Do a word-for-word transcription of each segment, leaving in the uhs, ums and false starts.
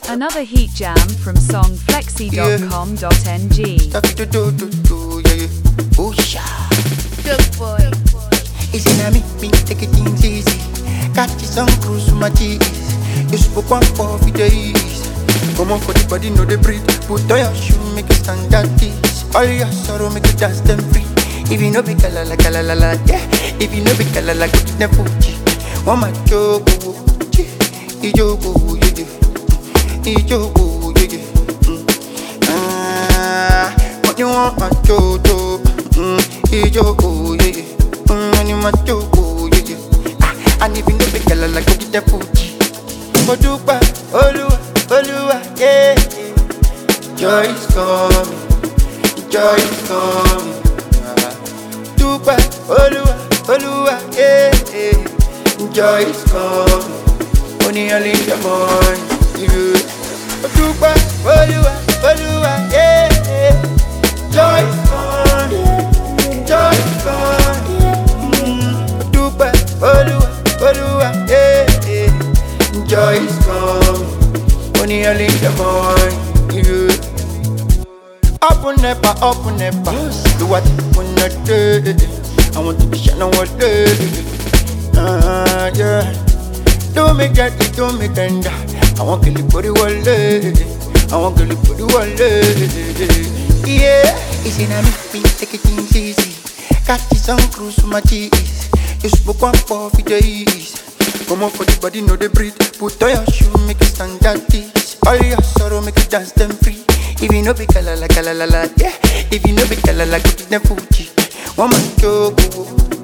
Another heat jam from song flexi dot com dot n g. Stuff to do, do, do, yeah, yeah. Oh, sha. Good boy. Easy na me, me take it things easy. Catch some cruise with my G's. You spoke one for the days. Come on for the body, know the breathe. Put on your shoe, make it stand at this. All your sorrow, make it dance them free. If you know be kalala, kalala, la, yeah. If you know be kalala, go get them Fuji. One my joke, ijogo, yeah, yeah. Ijogo, yeah, yeah. Ah, what you want, my jojo? Mm, ijogo, yeah, yeah. Mm, when you my jogo, yeah, yeah. Ah, and if you know be kalala, go get them Fuji. Modupa, Oluwa, Oluwa, yeah, yeah. Joy is coming, joy is coming. Dupa, Oluwa, Oluwa, yeah, yeah. Joy is coming, only early in the morning. Yeah. Dupa, Oluwa, Oluwa, yeah, yeah. Joy is coming, joy is coming. Mm. Dupa, Oluwa, Oluwa, yeah, yeah. Joy is coming, only early in the morning. Yeah. Up and never, up and never. Do what you wanna do. I want to be shining one day. Uh, yeah. Don't make that, don't make tender. I want to live for the world. I want to live for the world. Yeah. Easy na me, me take it things easy. Catch some cruise with my G's. You spoke one for the days. Come on for the body, know the breathe. Put on your shoe, make it stand at this. All your sorrow, make it dance them free. If you know be kalala, kalala, la, yeah. If you know be kalala, go get them Fuji. One man jogo,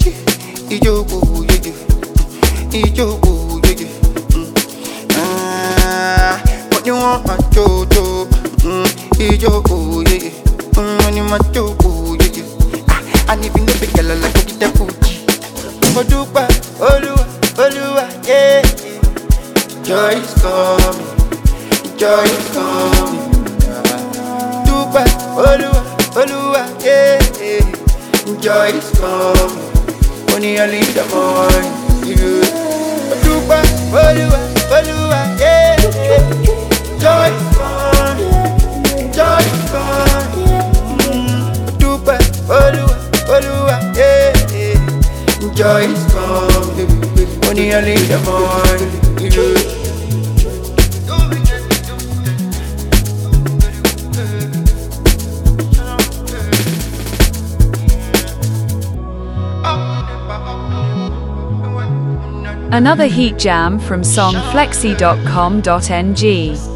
ijogo, yeah, yeah. Ijogo, yeah, yeah. Ah, what you want, my jojo? Mm, ijogo, yeah, yeah. Mm, when you my jogo, yeah, yeah. Ah, and if you know be kalala, go get them Fuji. Modupa, Oluwa, Oluwa, yeah, yeah. Joy is coming, joy is coming. Oluwa, Oluwa, yeah, yeah. Joy is coming, only early in the morning. Yeah. Dupa, Oluwa, Oluwa, yeah, yeah. Joy is coming, joy is coming. Mm. Dupa, Oluwa, Oluwa, yeah, yeah. Joy is coming, only early in the morning. Yeah. Another heat jam from song flexi dot com dot n g.